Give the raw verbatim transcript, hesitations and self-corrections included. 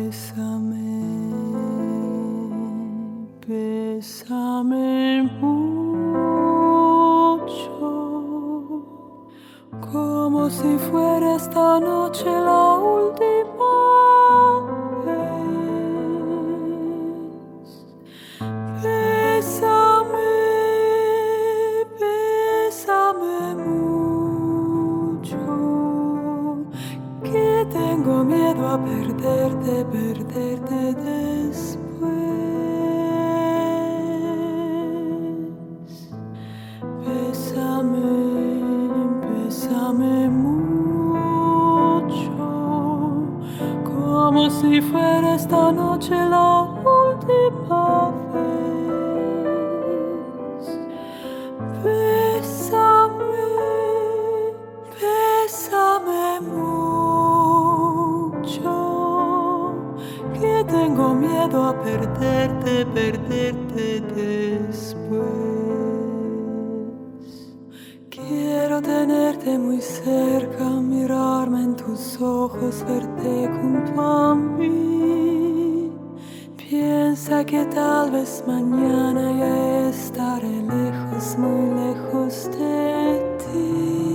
Bésame, bésame mucho, como si fuera esta noche la última vez. Bésame, bésame mucho, que tengo miedo a perderte, perderte después. Bésame, bésame mucho, como si fuera esta noche la última vez. Bésame, bésame mucho, que tengo miedo a perderte, perderte después. Quiero tenerte muy cerca, mirarme en tus ojos, verte junto a mí. Piensa que tal vez mañana ya estaré lejos, muy lejos de ti.